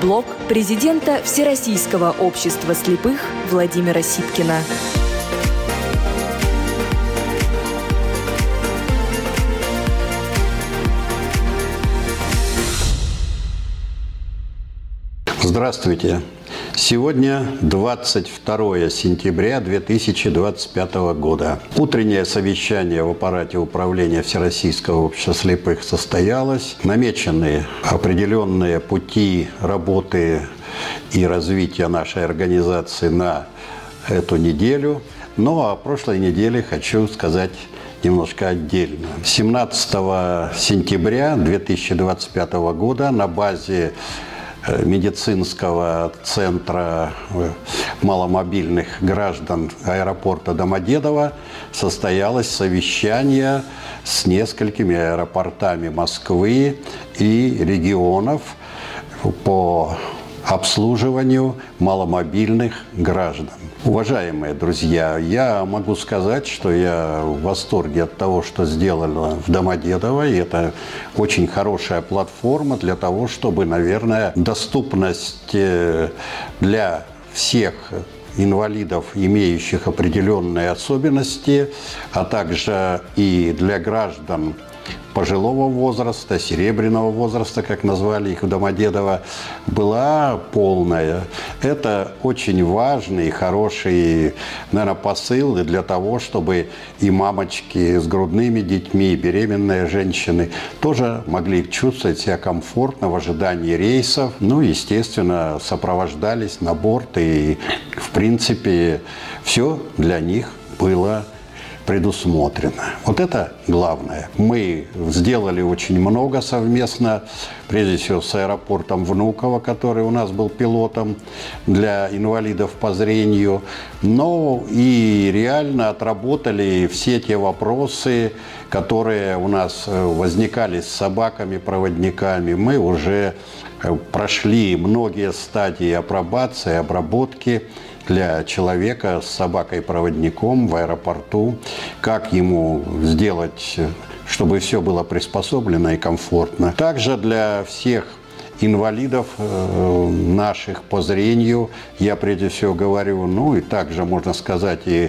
блог президента Всероссийского общества слепых Владимира Сипкина. Здравствуйте! Сегодня 22 сентября 2025 года. Утреннее совещание в аппарате управления Всероссийского общества слепых состоялось. Намечены определенные пути работы и развития нашей организации на эту неделю. Но о прошлой неделе хочу сказать немножко отдельно. 17 сентября 2025 года на базе медицинского центра маломобильных граждан аэропорта Домодедово состоялось совещание с несколькими аэропортами Москвы и регионов по обслуживанию маломобильных граждан. Уважаемые друзья, я могу сказать, что я в восторге от того, что сделано в Домодедово, и это очень хорошая платформа для того, чтобы, наверное, доступность для всех инвалидов, имеющих определенные особенности, а также и для граждан пожилого возраста, серебряного возраста, как назвали их в Домодедово, была полная. Это очень важный и хороший, наверное, посыл для того, чтобы и мамочки с грудными детьми, и беременные женщины тоже могли чувствовать себя комфортно в ожидании рейсов. Ну, естественно, сопровождались на борт, и, в принципе, все для них было предусмотрено. Вот это главное. Мы сделали очень много совместно, прежде всего с аэропортом Внуково, который у нас был пилотом для инвалидов по зрению, но и реально отработали все те вопросы, которые у нас возникали с собаками-проводниками. Мы уже прошли многие стадии апробации, обработки для человека с собакой-проводником в аэропорту, как ему сделать, чтобы все было приспособлено и комфортно. Также для всех инвалидов наших по зрению, я прежде всего говорю, ну и также можно сказать и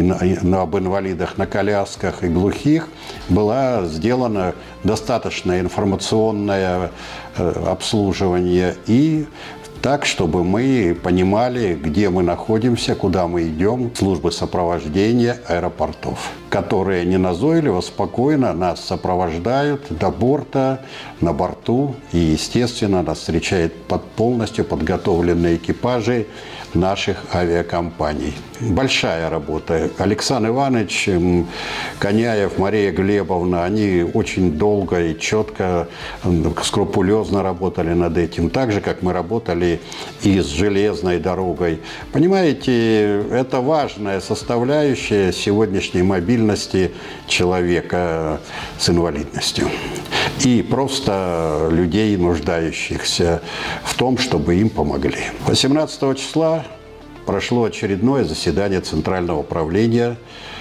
об инвалидах на колясках и глухих, было сделано достаточное информационное обслуживание и так, чтобы мы понимали, где мы находимся, куда мы идем, службы сопровождения аэропортов, которые неназойливо, спокойно нас сопровождают до борта, на борту, и, естественно, нас встречают полностью подготовленные экипажи наших авиакомпаний. Большая работа. Александр Иванович, Коняев, Мария Глебовна, они очень долго и четко, скрупулезно работали над этим. Так же, как мы работали и с железной дорогой. Понимаете, это важная составляющая сегодняшней мобильности человека с инвалидностью. И просто людей, нуждающихся в том, чтобы им помогли. 18 числа прошло очередное заседание Центрального управления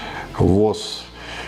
ВОС.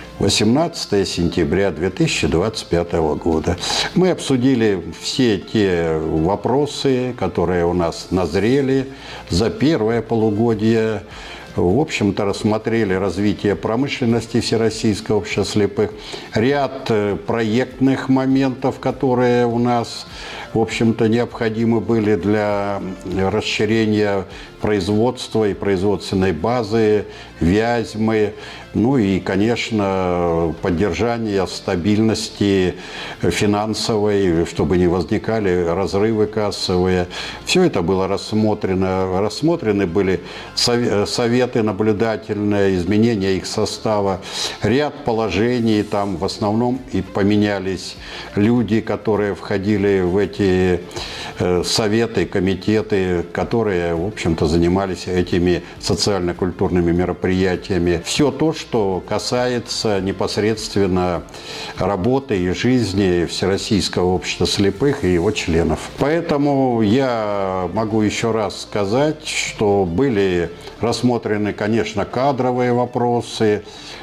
18 сентября 2025 года. Мы обсудили все те вопросы, которые у нас назрели за первое полугодие. В общем-то, рассмотрели развитие промышленности Всероссийского общества слепых, ряд проектных моментов, которые у нас, в общем-то, необходимы были для расширения производства и производственной базы, Вязьмы, ну и, конечно, поддержание стабильности финансовой, чтобы не возникали разрывы кассовые. Все это было рассмотрено. Рассмотрены были советы наблюдательные, изменения их состава, ряд положений, там в основном и поменялись люди, которые входили в эти советы, комитеты, которые, в общем-то, занимались этими социально-культурными мероприятиями. Все то, что касается непосредственно работы и жизни Всероссийского общества слепых и его членов. Поэтому я могу еще раз сказать, что были рассмотрены, конечно, кадровые вопросы,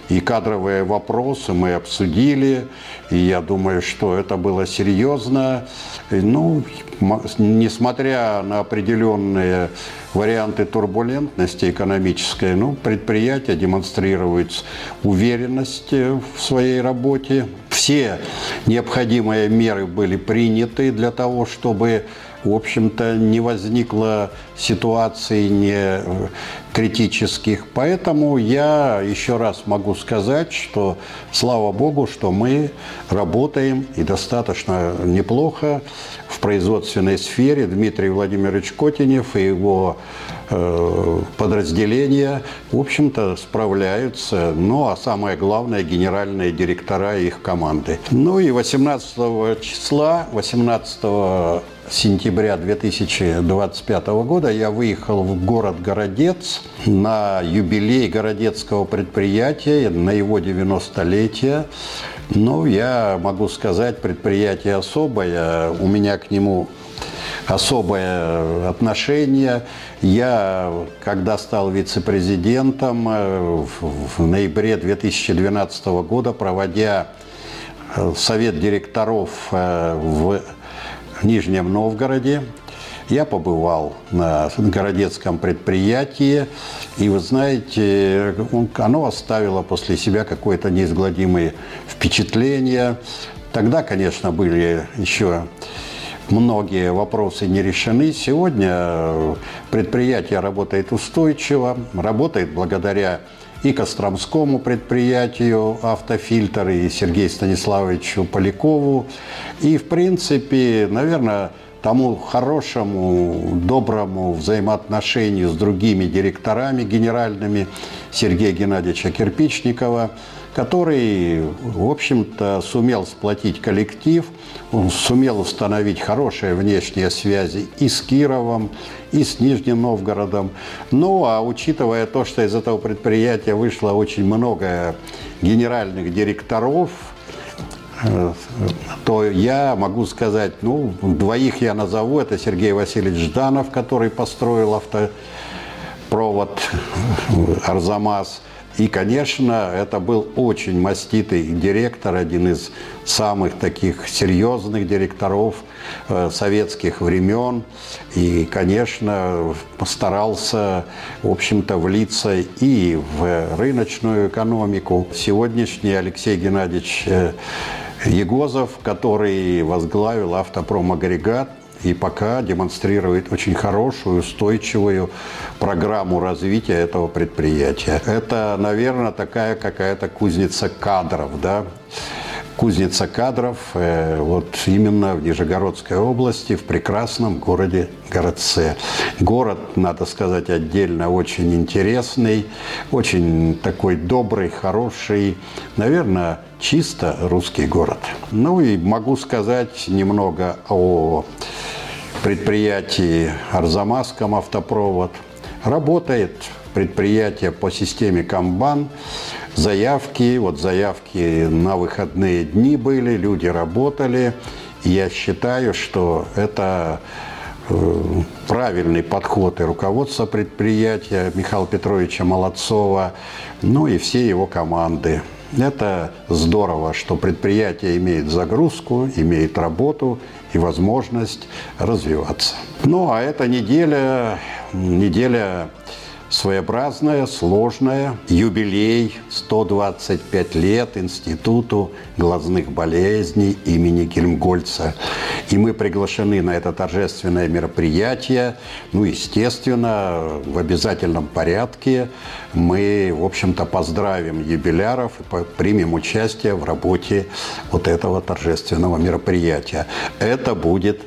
и кадровые вопросы мы обсудили, и я думаю, что это было серьезно. Ну, несмотря на определенные варианты турбулентности экономической, предприятие демонстрирует уверенность в своей работе. Все необходимые меры были приняты для того, чтобы, в общем-то, не возникло ситуаций не критических. Поэтому я еще раз могу сказать, что слава Богу, что мы работаем и достаточно неплохо в производственной сфере. Дмитрий Владимирович Котенев и его подразделения, в общем-то, справляются. Ну, а самое главное, генеральные директора и их команды. Ну и 18 сентября 2025 года я выехал в город Городец на юбилей городецкого предприятия, на его 90-летие. Ну, я могу сказать, предприятие особое, у меня к нему особое отношение. Я, когда стал вице-президентом в ноябре 2012 года, проводя совет директоров в Нижнем Новгороде, я побывал на городецком предприятии, и, вы знаете, оно оставило после себя какое-то неизгладимое впечатление. Тогда, конечно, были еще многие вопросы не решены. Сегодня предприятие работает устойчиво, работает благодаря и Костромскому предприятию «Автофильтр», и Сергею Станиславовичу Полякову. И, в принципе, наверное, тому хорошему, доброму взаимоотношению с другими директорами генеральными Сергея Геннадьевича Кирпичникова, который, в общем-то, сумел сплотить коллектив, он сумел установить хорошие внешние связи и с Кировом, и с Нижним Новгородом. Ну, а учитывая то, что из этого предприятия вышло очень много генеральных директоров, то я могу сказать, двоих я назову. Это Сергей Васильевич Жданов, который построил автопровод «Арзамас». И, конечно, это был очень маститый директор, один из самых таких серьезных директоров советских времен. И, конечно, постарался, в общем-то, влиться и в рыночную экономику. Сегодняшний Алексей Геннадьевич Егозов, который возглавил «Автопром-агрегат», и пока демонстрирует очень хорошую, устойчивую программу развития этого предприятия. Это, наверное, такая какая-то кузница кадров, да? Кузница кадров вот именно в Нижегородской области, в прекрасном городе Городце. Город, надо сказать, отдельно очень интересный, очень такой добрый, хороший, наверное, чисто русский город. Ну и могу сказать немного о предприятии «Арзамасском автопровод». Работает предприятие по системе Kanban. Заявки на выходные дни были, люди работали. И я считаю, что это правильный подход и руководства предприятия Михаила Петровича Молодцова, ну и все его команды. Это здорово, что предприятие имеет загрузку, имеет работу и возможность развиваться. Ну, а эта неделя своеобразная, сложная. Юбилей, 125 лет Институту глазных болезней имени Гельмгольца. И мы приглашены на это торжественное мероприятие. Ну, естественно, в обязательном порядке мы, в общем-то, поздравим юбиляров и примем участие в работе вот этого торжественного мероприятия. Это будет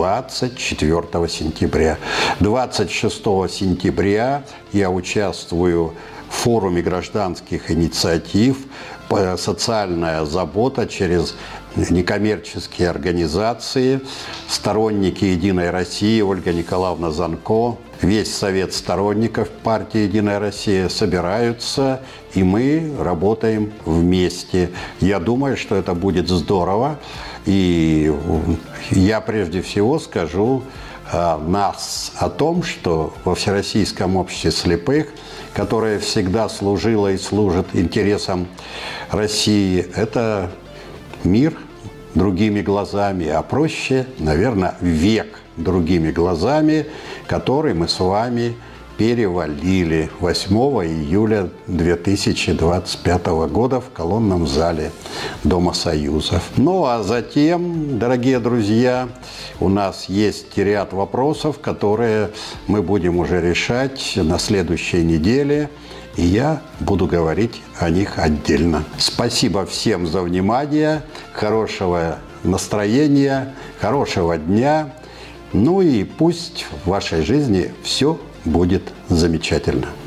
24 сентября. 26 сентября я участвую в форуме гражданских инициатив «Социальная забота через некоммерческие организации». Сторонники «Единой России» Ольга Николаевна Занко, весь совет сторонников партии «Единая Россия» собираются, и мы работаем вместе. Я думаю, что это будет здорово. И я прежде всего скажу о том, что во Всероссийском обществе слепых которая всегда служила и служит интересам России, это мир другими глазами, а проще, наверное, век другими глазами, который мы с вами перевалили 8 июля 2025 года в колонном зале Дома Союзов. Ну а затем, дорогие друзья, у нас есть ряд вопросов, которые мы будем уже решать на следующей неделе, и я буду говорить о них отдельно. Спасибо всем за внимание, хорошего настроения, хорошего дня. Ну и пусть в вашей жизни все будет замечательно.